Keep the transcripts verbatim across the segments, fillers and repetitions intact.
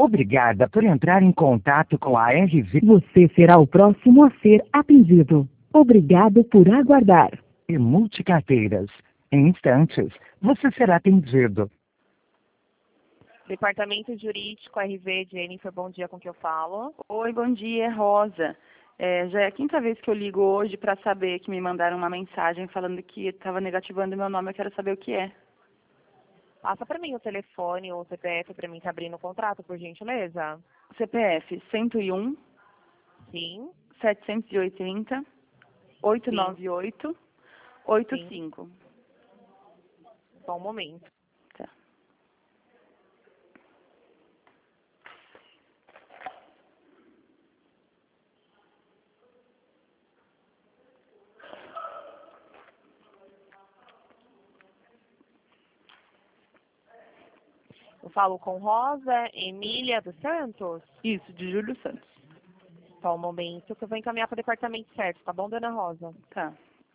Obrigada por entrar em contato com a R V. Você será o próximo a ser atendido. Obrigado por aguardar. E multicarteiras. Em instantes, você será atendido. Departamento Jurídico R V, Jennifer, bom dia, com que eu falo? Oi, bom dia, é Rosa. É, já é a quinta vez que eu ligo hoje para saber que me mandaram uma mensagem falando que estava negativando meu nome, eu quero saber o que é. Passa para mim o telefone ou o C P F para mim estar abrindo o contrato, por gentileza. C P F cento e um, Sim. setecentos e oitenta, oitocentos e noventa e oito, oitenta e cinco. Só um momento. Tá. Eu falo com Rosa Emília dos Santos? Isso, de Júlio Santos. Só um momento que eu vou encaminhar para o departamento certo, tá bom, dona Rosa? Tá.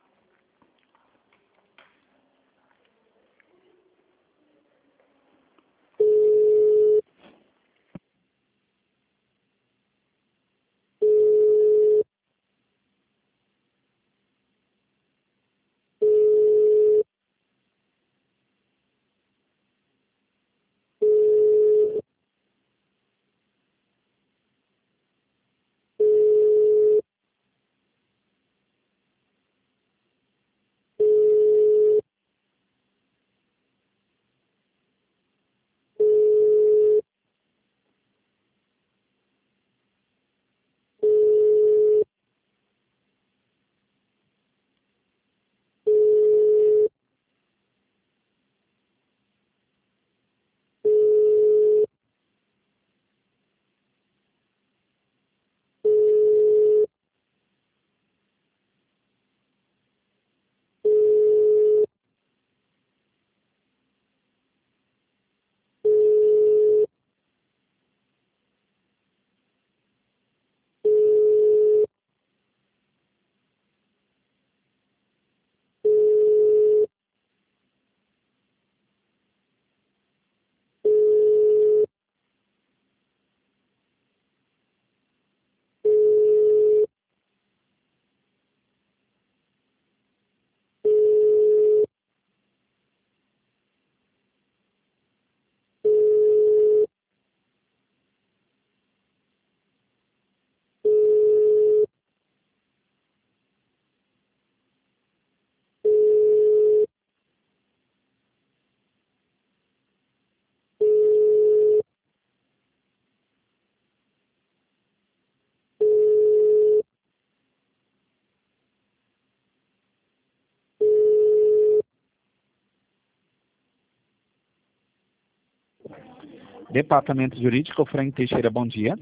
Departamento Jurídico, Frank Teixeira, bom dia.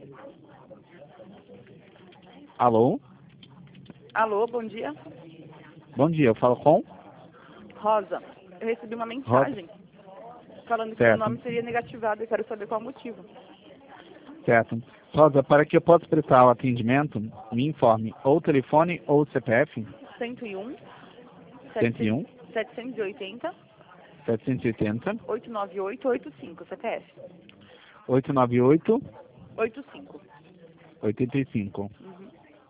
Alô? Alô, bom dia. Bom dia, eu falo com? Rosa, eu recebi uma mensagem falando que Certo. meu nome seria negativado e quero saber qual o motivo. Certo. Rosa, para que eu possa prestar o atendimento, me informe ou telefone ou C P F. cento e um, cento e um, setecentos e oitenta, setecentos e oitenta, oitocentos e noventa e oito, oitenta e cinco, C P F. oitocentos e noventa e oito, oitenta e cinco. oitenta e cinco. Uhum.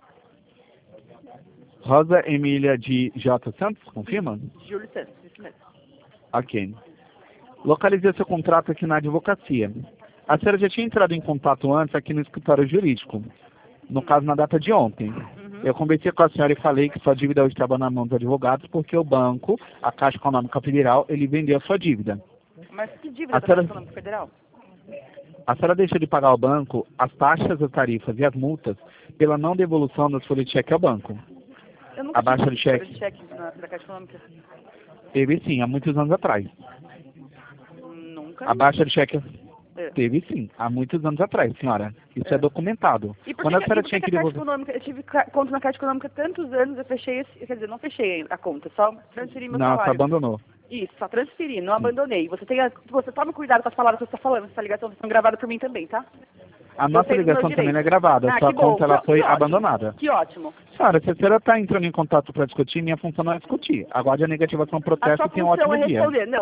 Rosa Emília de J. Santos, confirma? Júlio Santos, isso mesmo. Ok. Localizei seu contrato aqui na advocacia. A senhora já tinha entrado em contato antes aqui no escritório jurídico, no caso na data de ontem. Uhum. Eu conversei com a senhora e falei que sua dívida hoje estava na mão dos advogados porque o banco, a Caixa Econômica Federal, ele vendeu a sua dívida. Mas que dívida A da senhora- Caixa Econômica Federal? A senhora deixou de pagar ao banco as taxas, as tarifas e as multas pela não devolução das folhas de cheque ao banco. Eu nunca A baixa tive de cheque. de cheque na, da Caixa Econômica. Teve sim, há muitos anos atrás. Nunca. A baixa de cheque É. teve sim, há muitos anos atrás, senhora. Isso é, É. documentado. E por Quando que, a senhora e por tinha que que a Caixa devolver... Econômica, eu tive ca- conta na Caixa Econômica há tantos anos, eu fechei, esse, quer dizer, não fechei a conta, só transferi meu Não, você salário. abandonou. Isso, só transferi, não abandonei. Você tem a, você tome cuidado com as palavras que você está falando, essa ligação está sendo gravada por mim também, tá? A Eu nossa sei dos meus ligação também não é direitos. gravada, Ah, sua que bom, conta ela que- foi que ótimo. abandonada. Que ótimo. Senhora, se a senhora está entrando em contato para discutir, minha função não é discutir. Aguarde a negativação A protesto sua e tenha um função ótimo é dia. responder. Não,